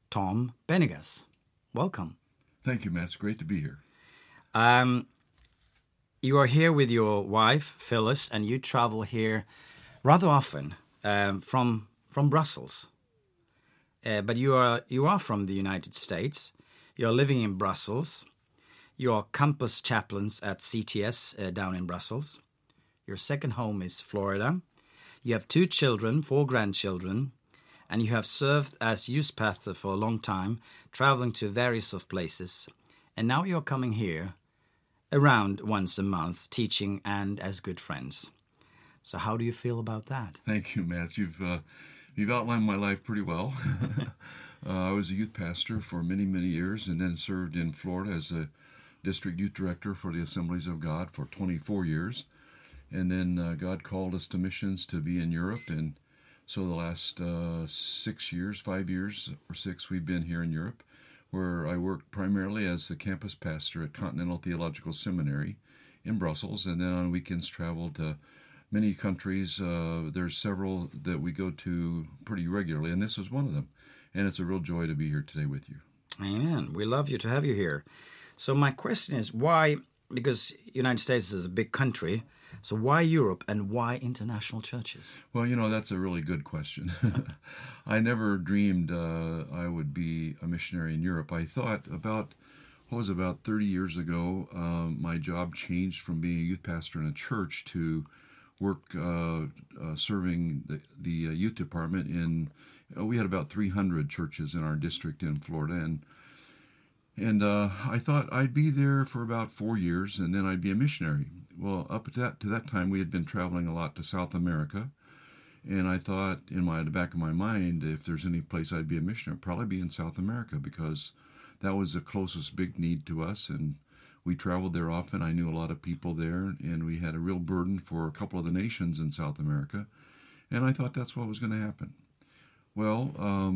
Tom Benegas. Welcome. Thank you, Matt. It's great to be here. You are here with your wife, Phyllis, and you travel here rather often from Brussels. But you are from the United States. You're living in Brussels. You're campus chaplains at CTS down in Brussels. Your second home is Florida. You have 2 children, 4 grandchildren, and you have served as youth pastor for a long time, traveling to various of places. And now you're coming here around once a month, teaching and as good friends. So how do you feel about that? Thank you, Matt. You've outlined my life pretty well. I was a youth pastor for many, many years and then served in Florida as a district youth director for the Assemblies of God for 24 years. And then God called us to missions to be in Europe. And so the last 5 years or 6, we've been here in Europe, where I work primarily as the campus pastor at Continental Theological Seminary in Brussels, and then on weekends travel to many countries. There's several that we go to pretty regularly, and this is one of them. And it's a real joy to be here today with you. Amen. We love you to have you here. So my question is, why, because United States is a big country, so why Europe and why international churches? Well, that's a really good question. I never dreamed I would be a missionary in Europe. I thought about 30 years ago, my job changed from being a youth pastor in a church to work serving the youth department in, we had about 300 churches in our district in Florida, and I thought I'd be there for about 4 years, and then I'd be a missionary. Well, up to that time, we had been traveling a lot to South America, and I thought in the back of my mind, if there's any place I'd be a missionary, it'd probably be in South America, because that was the closest big need to us, and we traveled there often. I knew a lot of people there, and we had a real burden for a couple of the nations in South America, and I thought that's what was going to happen. Well,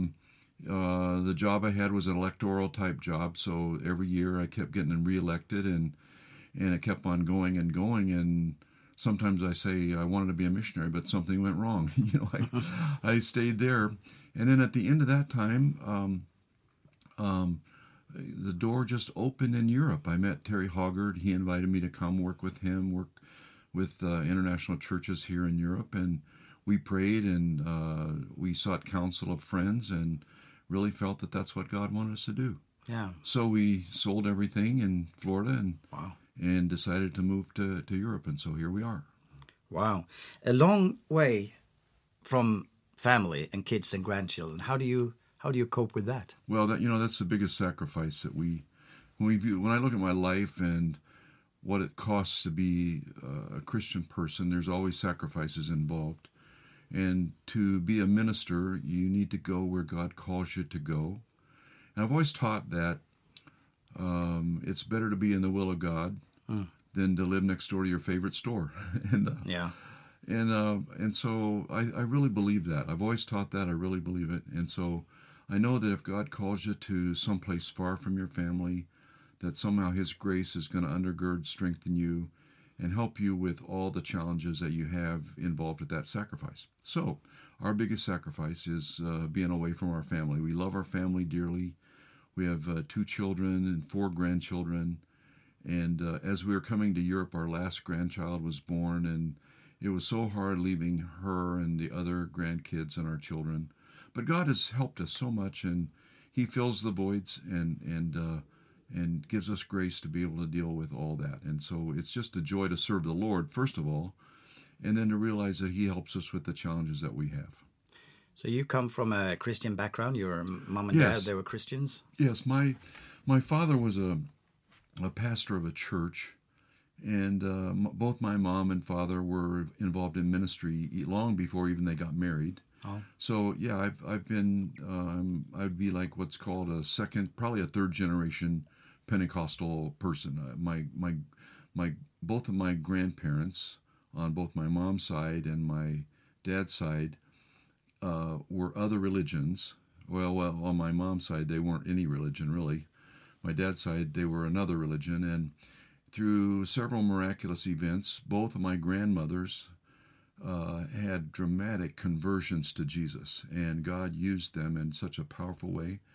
the job I had was an electoral type job, so every year I kept getting reelected, and it kept on going and going. And sometimes I say I wanted to be a missionary, but something went wrong. I stayed there, and then at the end of that time, the door just opened in Europe. I met Terry Hoggard. He invited me to come work with him, work with international churches here in Europe, and we prayed and we sought counsel of friends and really felt that that's what God wanted us to do. Yeah. So we sold everything in Florida Wow. and decided to move to Europe, and so here we are. Wow. A long way from family and kids and grandchildren. How do you cope with that? Well, that's the biggest sacrifice that when I look at my life and what it costs to be a Christian person, there's always sacrifices involved. And to be a minister, you need to go where God calls you to go. And I've always taught that it's better to be in the will of God than to live next door to your favorite store. And so I really believe that. I've always taught that. I really believe it. And so I know that if God calls you to someplace far from your family, that somehow His grace is going to undergird, strengthen you, and help you with all the challenges that you have involved with that sacrifice. So our biggest sacrifice is being away from our family. We love our family dearly. We have 2 children and 4 grandchildren. And as we were coming to Europe, our last grandchild was born, and it was so hard leaving her and the other grandkids and our children. But God has helped us so much, and He fills the voids and gives us grace to be able to deal with all that. And so it's just a joy to serve the Lord, first of all, and then to realize that He helps us with the challenges that we have. So you come from a Christian background? Your mom and dad, they were Christians? Yes, my father was a pastor of a church, and both my mom and father were involved in ministry long before even they got married. Oh. So yeah, I've been I'd be like what's called probably a 3rd generation Pentecostal person. Both of my grandparents on both my mom's side and my dad's side were other religions. Well, on my mom's side, they weren't any religion really. My dad's side, they were another religion, and through several miraculous events, both of my grandmothers had dramatic conversions to Jesus, and God used them in such a powerful way.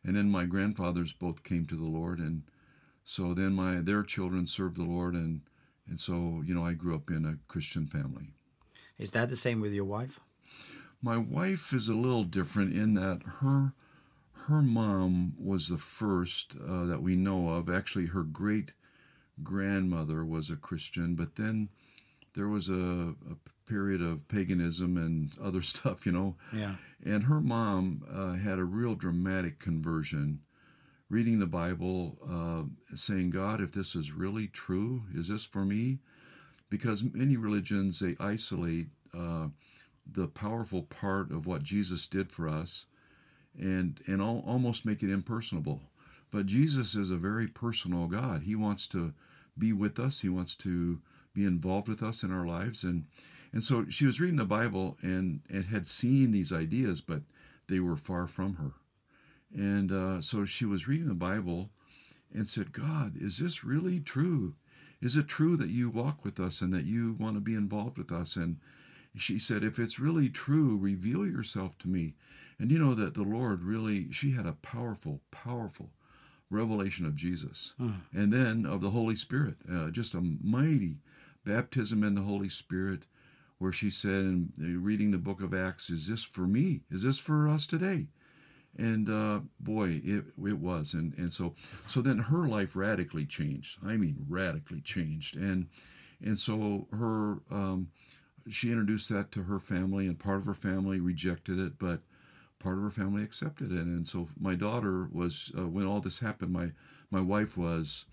And then my grandfathers both came to the Lord, and so then their children served the Lord, and so I grew up in a Christian family. Is that the same with your wife? My wife is a little different in that her mom was the first that we know of. Actually, her great grandmother was a Christian, but then there was a period of paganism and other stuff, Yeah. And her mom had a real dramatic conversion, reading the Bible, saying, God, if this is really true, is this for me? Because many religions, they isolate the powerful part of what Jesus did for us and almost make it impersonable. But Jesus is a very personal God. He wants to be with us. He wants to be involved with us in our lives. And so she was reading the Bible and had seen these ideas, but they were far from her. And so she was reading the Bible and said, God, is this really true? Is it true that you walk with us and that you want to be involved with us? And she said, if it's really true, reveal yourself to me. And you know that the Lord really, she had a powerful, powerful revelation of Jesus. And then of the Holy Spirit, just a mighty baptism in the Holy Spirit, where she said, in reading the book of Acts, is this for me? Is this for us today? And boy, it was. And so then her life radically changed. I mean, radically changed. And so her, she introduced that to her family, and part of her family rejected it, but part of her family accepted it. And so my daughter was, when all this happened, my wife was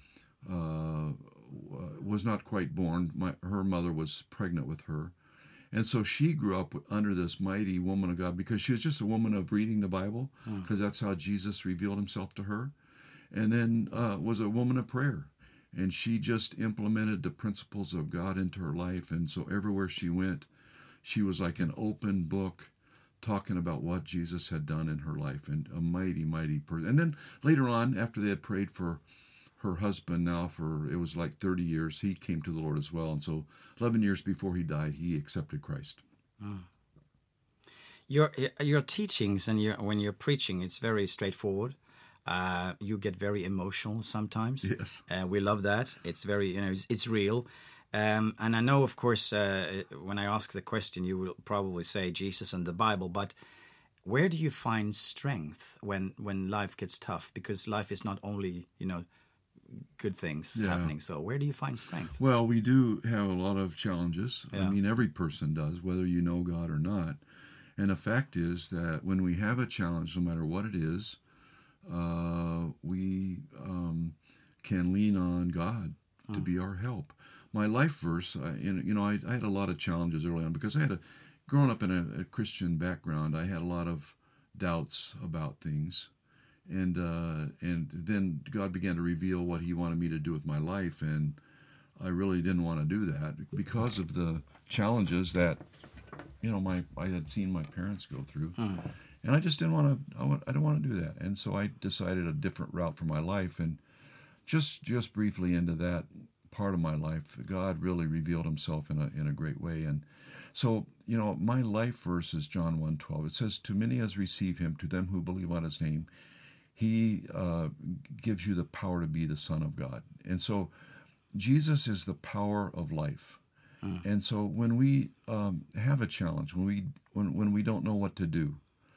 not quite born. Her mother was pregnant with her. And so she grew up under this mighty woman of God because she was just a woman of reading the Bible, because that's how Jesus revealed himself to her. And then was a woman of prayer. And she just implemented the principles of God into her life. And so everywhere she went, she was like an open book talking about what Jesus had done in her life, and a mighty, mighty person. And then later on, after they had prayed for her husband, now for, it was like 30 years, he came to the Lord as well. And so 11 years before he died, he accepted Christ. Your teachings and when you're preaching, it's very straightforward. You get very emotional sometimes. Yes. We love that. It's very, it's real. And I know, of course, when I ask the question, you will probably say Jesus and the Bible, but where do you find strength when life gets tough? Because life is not only, good things happening. So where do you find strength? Well, we do have a lot of challenges. Yeah. I mean, every person does, whether you know God or not. And the fact is that when we have a challenge, no matter what it is, we can lean on God to be our help. My life verse, I had a lot of challenges early on because growing up in a Christian background, I had a lot of doubts about things. And then God began to reveal what he wanted me to do with my life, and I really didn't want to do that because of the challenges that, I had seen my parents go through. And I just didn't want to, I don't want to do that. And so I decided a different route for my life. And just briefly into that part of my life, God really revealed himself in a great way. And so, my life verse is John 1:12. It says, to many as receive him, to them who believe on his name, he gives you the power to be the Son of God. And so Jesus is the power of life. And so when we have a challenge, when we don't know what to do,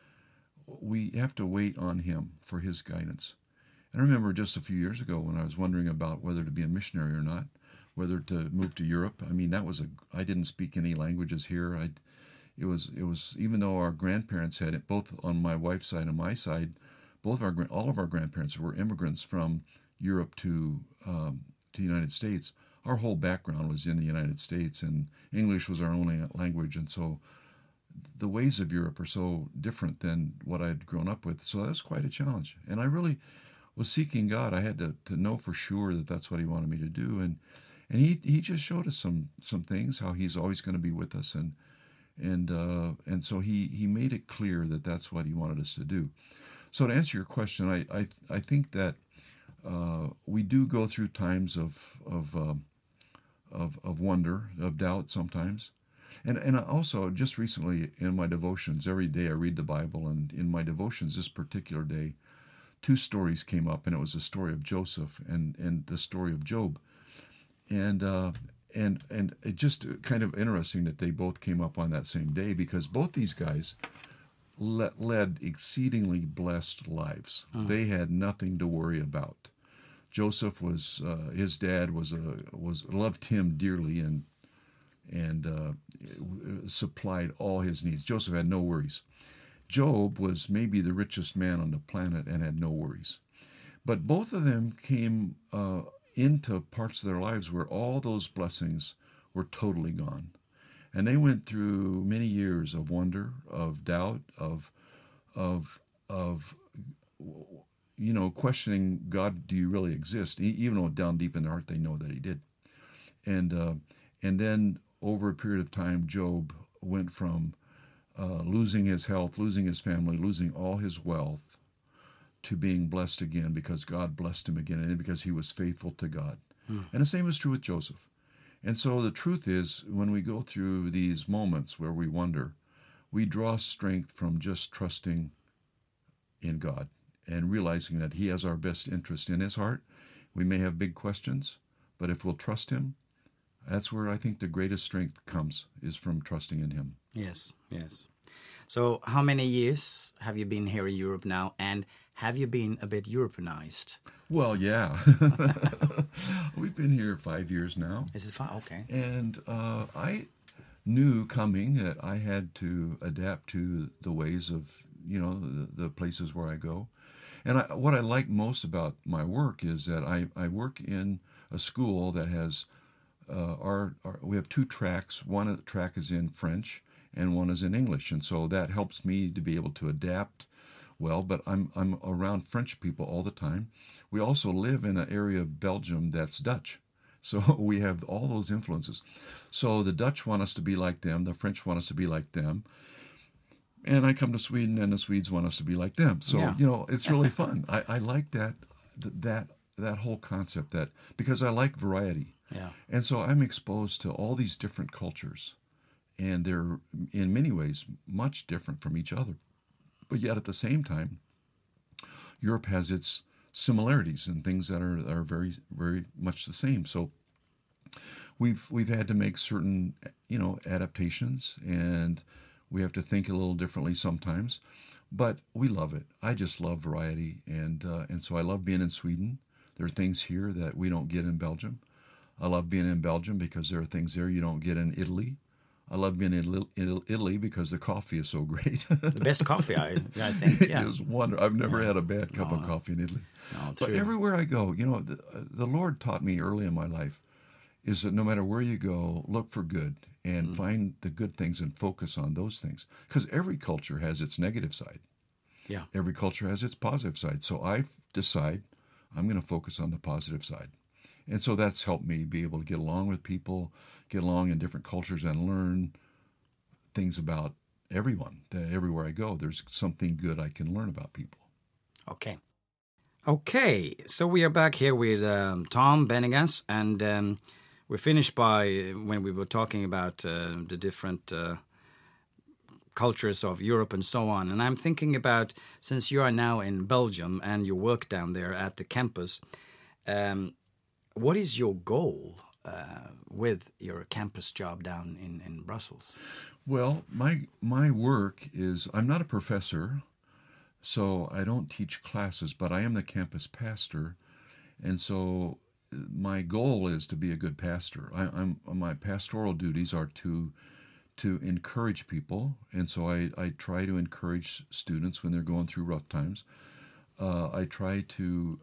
we have to wait on him for his guidance. And I remember just a few years ago when I was wondering about whether to be a missionary or not, whether to move to Europe. I mean, I didn't speak any languages here. It was even though our grandparents had it, both on my wife's side and my side, all of our grandparents were immigrants from Europe to the United States. Our whole background was in the United States, and English was our only language. And so the ways of Europe are so different than what I'd grown up with. So that's quite a challenge. And I really was seeking God. I had to know for sure that that's what he wanted me to do. And he just showed us some things, how he's always going to be with us. And so he made it clear that that's what he wanted us to do. So to answer your question, I think that we do go through times of wonder, of doubt sometimes. And also, just recently in my devotions, every day I read the Bible, and in my devotions this particular day, two stories came up, and it was the story of Joseph and the story of Job. And it just kind of interesting that they both came up on that same day, because both these guys led exceedingly blessed lives. They had nothing to worry about. Joseph was his dad was loved him dearly and supplied all his needs. Joseph had no worries. Job was maybe the richest man on the planet and had no worries. But both of them came into parts of their lives where all those blessings were totally gone. And they went through many years of wonder, of doubt, of questioning God, do you really exist? Even though down deep in their heart they know that He did. And then over a period of time, Job went from losing his health, losing his family, losing all his wealth, to being blessed again because God blessed him again, and because he was faithful to God. And the same is true with Joseph. And so the truth is, when we go through these moments where we wonder, we draw strength from just trusting in God and realizing that He has our best interest in His heart. We may have big questions, but if we'll trust Him, that's where I think the greatest strength comes, is from trusting in Him. Yes. So how many years have you been here in Europe now, and have you been a bit Europeanized? Well, yeah. We've been here 5 years now. Is it 5? Okay. And I knew coming that I had to adapt to the ways of, the places where I go. And what I like most about my work is that I work in a school that has, we have two tracks. One track is in French and one is in English. And so that helps me to be able to adapt well, but I'm around French people all the time. We also live in an area of Belgium that's Dutch. So we have all those influences. So the Dutch want us to be like them. The French want us to be like them. And I come to Sweden, and the Swedes want us to be like them. So, Yeah. It's really fun. I like that whole concept, that because I like variety. Yeah. And so I'm exposed to all these different cultures. And they're, in many ways, much different from each other. But yet at the same time, Europe has its similarities and things that are very, very much the same. So we've had to make certain, adaptations, and we have to think a little differently sometimes. But we love it. I just love variety, and so I love being in Sweden. There are things here that we don't get in Belgium. I love being in Belgium because there are things there you don't get in Italy. I love being in Italy because the coffee is so great. The best coffee, I think. Yeah. It is wonderful. I've never had a bad cup of coffee in Italy. No, But true. everywhere I go, the Lord taught me early in my life is that no matter where you go, look for good and find the good things and focus on those things. Because every culture has its negative side. Yeah. Every culture has its positive side. So I decide I'm going to focus on the positive side. And so that's helped me be able to get along with people, get along in different cultures, and learn things about everyone. Everywhere I go, there's something good I can learn about people. Okay, so we are back here with Tom Benegas, and we finished by when we were talking about the different cultures of Europe and so on. And I'm thinking about, since you are now in Belgium and you work down there at the campus, what is your goal with your campus job down in Brussels? Well, my work is, I'm not a professor, so I don't teach classes, but I am the campus pastor, and so my goal is to be a good pastor. My pastoral duties are to encourage people, and so I try to encourage students when they're going through rough times. I try to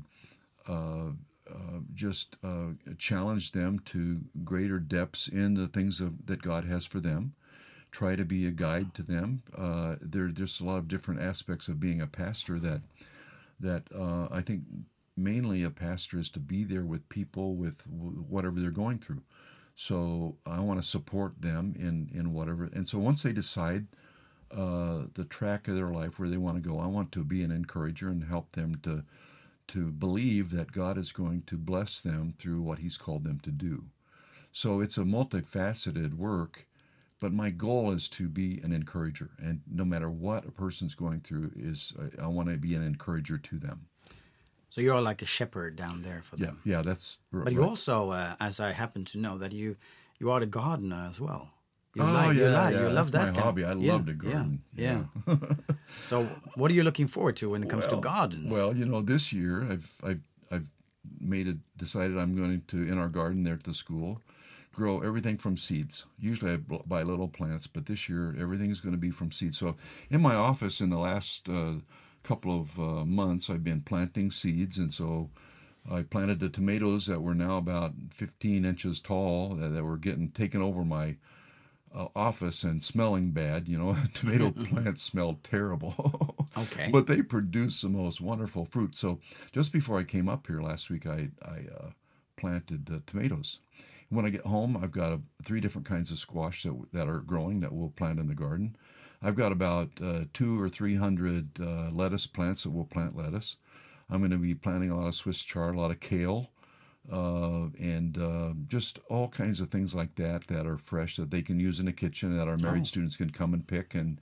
just challenge them to greater depths in the things that God has for them. Try to be a guide to them. There's a lot of different aspects of being a pastor that I think mainly a pastor is to be there with people with whatever they're going through. So I want to support them in whatever. And so once they decide the track of their life where they want to go, I want to be an encourager and help them to believe that God is going to bless them through what He's called them to do. So it's a multifaceted work, But my goal is to be an encourager, and no matter what a person's going through, I want to be an encourager to them. So you're like a shepherd down there for them. Yeah, that's right. But you also, as I happen to know, that you are the gardener as well. You That's love that my hobby. I love to garden. Yeah. So what are you looking forward to when it comes to gardens? Well, this year I've decided I'm going to, in our garden there at the school, grow everything from seeds. Usually I buy little plants, but this year everything's going to be from seeds. So in my office in the last couple of months, I've been planting seeds, and so I planted the tomatoes that were now about 15 inches tall that were getting taken over my office and smelling bad. Tomato plants smell terrible. Okay. But they produce the most wonderful fruit. So just before I came up here last week, I planted tomatoes. When I get home, I've got 3 different kinds of squash that are growing that we'll plant in the garden. I've got about 200 or 300 lettuce plants that will plant lettuce. I'm going to be planting a lot of Swiss chard, a lot of kale, and just all kinds of things like that are fresh that they can use in the kitchen, that our married students can come and pick. And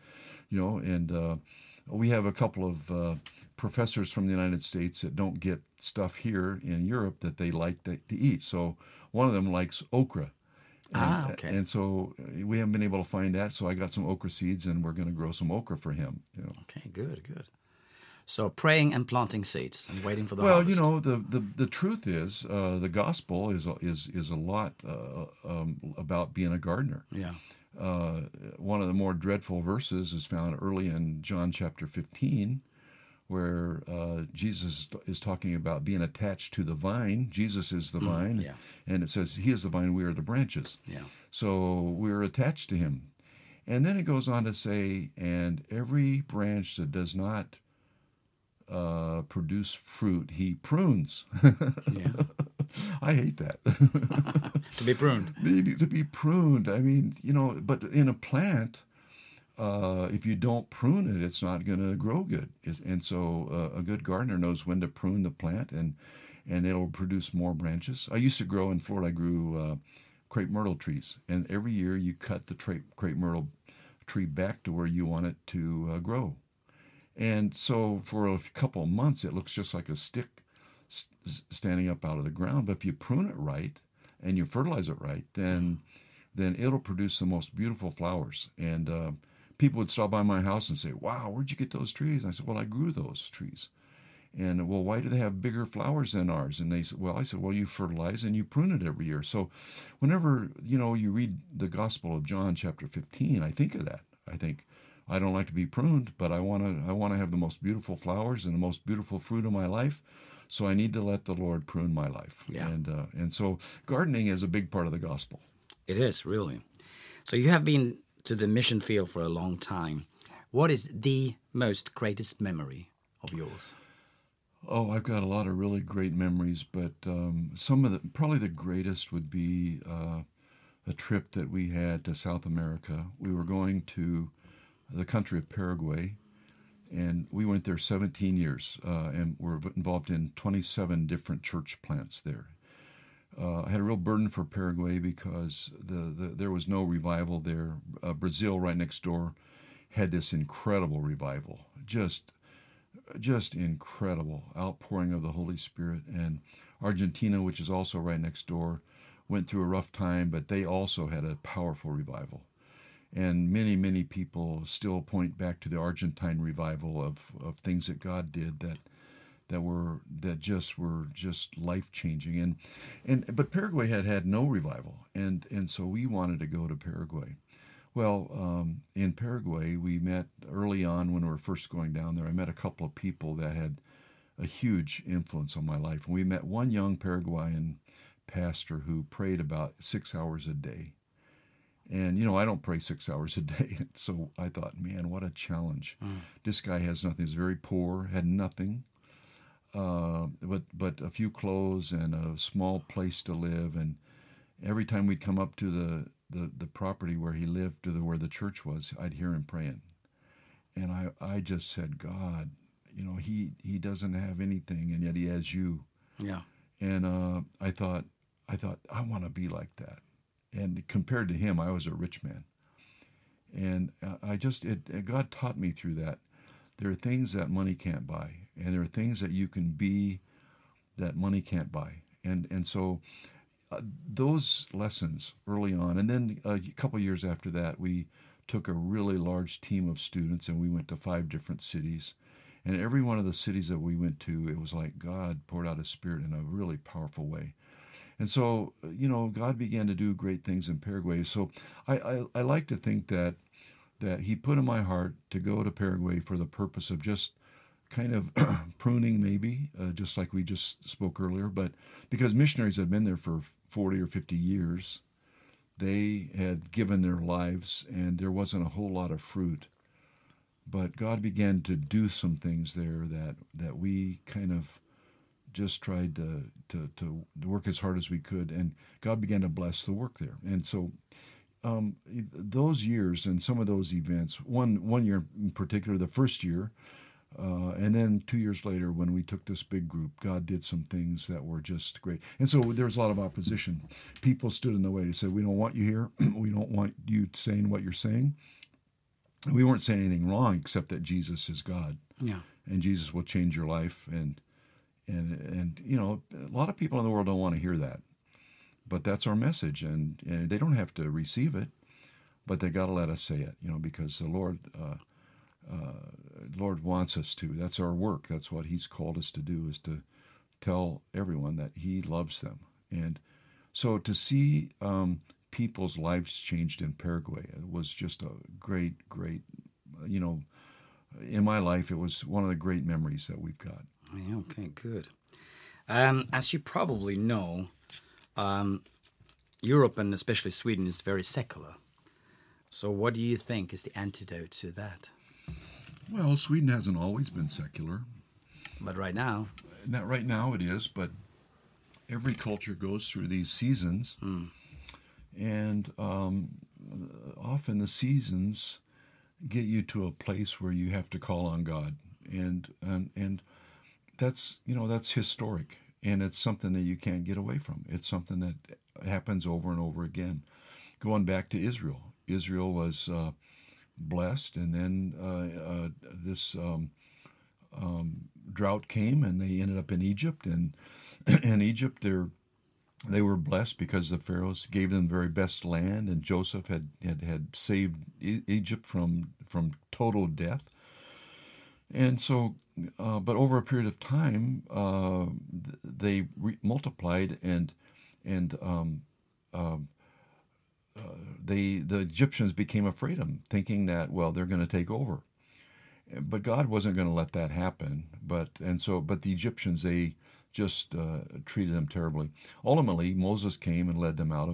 we have a couple of professors from the United States that don't get stuff here in Europe that they like to eat. So one of them likes okra. Okay. And so we haven't been able to find that, so I got some okra seeds, and we're going to grow some okra for him. Okay, good. So praying and planting seeds and waiting for the harvest. Well, the truth is, the gospel is a lot about being a gardener. Yeah. One of the more dreadful verses is found early in John chapter 15, where Jesus is talking about being attached to the vine. Jesus is the vine, and it says he is the vine, we are the branches. Yeah. So we're attached to him. And then it goes on to say, and every branch that does not produce fruit, he prunes. Yeah. I hate that. To be pruned. To be pruned. I mean, but in a plant, if you don't prune it, it's not going to grow good. And so a good gardener knows when to prune the plant, and it'll produce more branches. I used to grow in Florida. I grew crepe myrtle trees, and every year you cut the crepe myrtle tree back to where you want it to grow. And so for a couple of months, it looks just like a stick standing up out of the ground. But if you prune it right and you fertilize it right, then it'll produce the most beautiful flowers. And people would stop by my house and say, "Wow, where'd you get those trees?" And I said, "Well, I grew those trees." And, "Well, why do they have bigger flowers than ours?" And they said, "Well," I said, "Well, you fertilize and you prune it every year." So whenever, you read the Gospel of John chapter 15, I think of that. I think, I don't like to be pruned, but I want to have the most beautiful flowers and the most beautiful fruit of my life. So I need to let the Lord prune my life. Yeah. And so gardening is a big part of the gospel. It is, really. So you have been to the mission field for a long time. What is the most greatest memory of yours? Oh, I've got a lot of really great memories, but probably the greatest would be a trip that we had to South America. We were going to the country of Paraguay, and we went there 17 years and were involved in 27 different church plants there. I had a real burden for Paraguay because there was no revival there. Brazil, right next door, had this incredible revival, just incredible outpouring of the Holy Spirit. And Argentina, which is also right next door, went through a rough time, but they also had a powerful revival. And many, many people still point back to the Argentine revival of things that God did that were just life-changing. But Paraguay had no revival, and so we wanted to go to Paraguay. Well, in Paraguay, we met early on when we were first going down there. I met a couple of people that had a huge influence on my life. And we met one young Paraguayan pastor who prayed about 6 hours a day. And, I don't pray 6 hours a day. So I thought, man, what a challenge. This guy has nothing. He's very poor, had nothing, but a few clothes and a small place to live. And every time we'd come up to the property where he lived, to where the church was, I'd hear him praying. And I just said, God, he doesn't have anything, and yet he has you. Yeah. And I thought, I want to be like that. And compared to him, I was a rich man. And God taught me through that. There are things that money can't buy, and there are things that you can be that money can't buy. And so those lessons early on, and then a couple years after that, we took a really large team of students and we went to 5 different cities. And every one of the cities that we went to, it was like God poured out His Spirit in a really powerful way. And so, God began to do great things in Paraguay. So I like to think that He put in my heart to go to Paraguay for the purpose of just kind of pruning, maybe, just like we just spoke earlier. But because missionaries had been there for 40 or 50 years, they had given their lives, and there wasn't a whole lot of fruit. But God began to do some things there that we kind of just tried to work as hard as we could, and God began to bless the work there. And so those years and some of those events, one year in particular, the first year, and then 2 years later when we took this big group, God did some things that were just great. And so there was a lot of opposition. People stood in the way. They said, we don't want you here. We don't want you saying what you're saying. We weren't saying anything wrong except that Jesus is God. Yeah. And Jesus will change your life. And a lot of people in the world don't want to hear that. But that's our message, and they don't have to receive it, but they got to let us say it, because the Lord wants us to. That's our work. That's what He's called us to do, is to tell everyone that He loves them. And so to see people's lives changed in Paraguay, it was just a great, in my life, it was one of the great memories that we've got. Okay, good. As you probably know, Europe and especially Sweden is very secular. So what do you think is the antidote to that? Well, Sweden hasn't always been secular. But right now? Not right now it is, but every culture goes through these seasons. And often the seasons get you to a place where you have to call on God. And that's historic. And it's something that you can't get away from. It's something that happens over and over again. Going back to Israel. Israel was blessed, and then this drought came, and they ended up in Egypt. And in Egypt, they were blessed because the pharaohs gave them the very best land, and Joseph had saved Egypt from total death. And so, but over a period of time, they multiplied, and the Egyptians became afraid of them, thinking that, well, they're going to take over. But God wasn't going to let that happen. But the Egyptians, they just treated them terribly. Ultimately, Moses came and led them out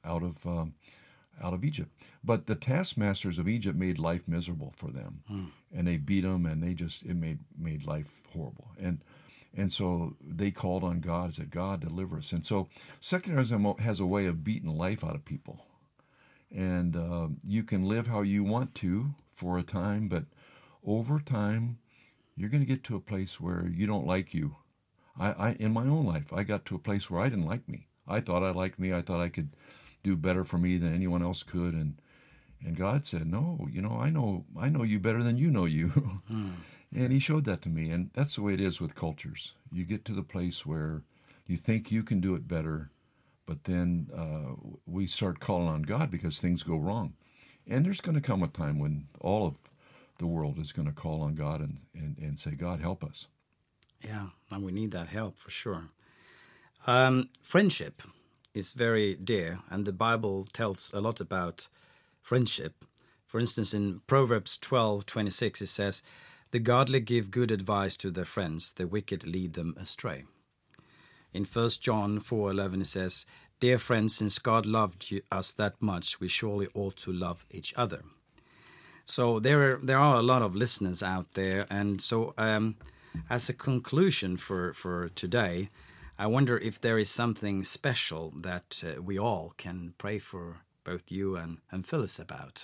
of Egypt. But the taskmasters of Egypt made life miserable for them, and they beat them, and it made life horrible. And so they called on God and said, God, deliver us. And so secularism has a way of beating life out of people. And you can live how you want to for a time, but over time, you're going to get to a place where you don't like you. I in my own life, I got to a place where I didn't like me. I thought I liked me. I thought I could do better for me than anyone else could. And God said, no, I know you better than you know you. And He showed that to me. And that's the way it is with cultures. You get to the place where you think you can do it better, but then we start calling on God because things go wrong. And there's going to come a time when all of the world is going to call on God and say, God, help us. Yeah, and we need that help for sure. Friendship is very dear, and the Bible tells a lot about friendship. For instance, in Proverbs 12:26, it says, "The godly give good advice to their friends, the wicked lead them astray." In 1 John 4:11, it says, "Dear friends, since God loved us that much, we surely ought to love each other." So there are a lot of listeners out there, and so as a conclusion for today, I wonder if there is something special that we all can pray for both you and Phyllis about.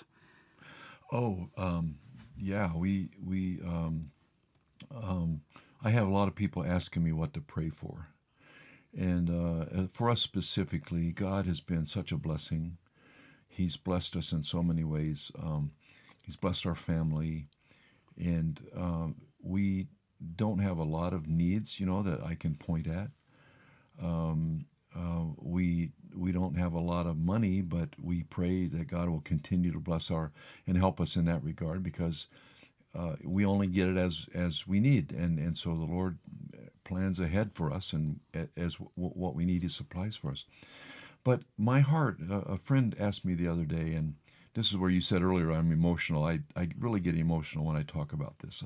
Yeah, I have a lot of people asking me what to pray for. And for us specifically, God has been such a blessing. He's blessed us in so many ways. He's blessed our family, and we don't have a lot of needs, that I can point at. We don't have a lot of money, but we pray that God will continue to bless and help us in that regard, because we only get it as we need, and so the Lord plans ahead for us, and as what we need, He supplies for us. But my heart, a friend asked me the other day, and this is where you said earlier I'm emotional. I really get emotional when I talk about this.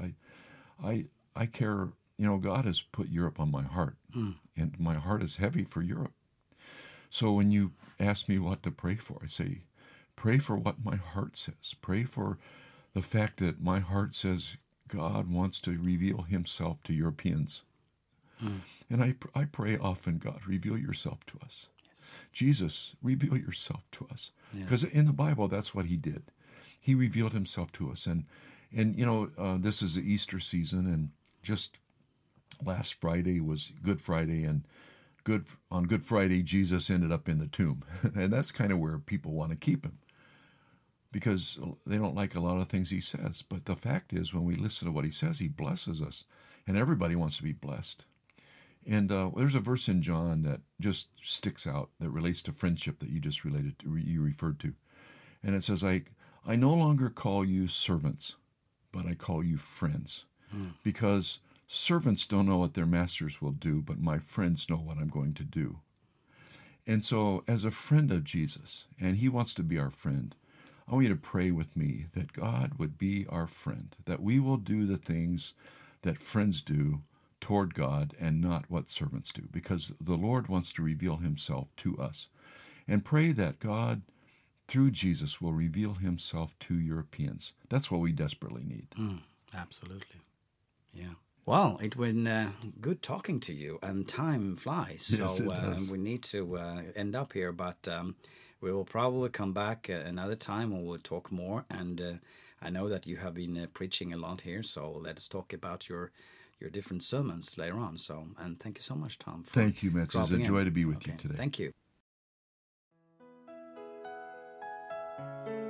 I care. God has put Europe on my heart, and my heart is heavy for Europe. So when you ask me what to pray for, I say, pray for what my heart says. Pray for the fact that my heart says God wants to reveal Himself to Europeans. And I pray often, God, reveal yourself to us. Yes. Jesus, reveal yourself to us. Because in the Bible, that's what He did. He revealed Himself to us. And this is the Easter season, and just last Friday was Good Friday, and on Good Friday, Jesus ended up in the tomb. And that's kind of where people want to keep Him, because they don't like a lot of things He says. But the fact is, when we listen to what He says, He blesses us, and everybody wants to be blessed. And there's a verse in John that just sticks out that relates to friendship that you referred to. And it says, I no longer call you servants, but I call you friends. Because servants don't know what their masters will do, but my friends know what I'm going to do. And so as a friend of Jesus, and He wants to be our friend, I want you to pray with me that God would be our friend, that we will do the things that friends do toward God and not what servants do, because the Lord wants to reveal Himself to us. And pray that God, through Jesus, will reveal Himself to Europeans. That's what we desperately need. Absolutely. Yeah. Well, it been good talking to you, and time flies. Yes, so it does. We need to end up here, but we will probably come back another time and we'll talk more. And I know that you have been preaching a lot here, so let's talk about your different sermons later on. So, and thank you so much, Tom. Thank you, Mats. It's a joy to be with you today. Thank you.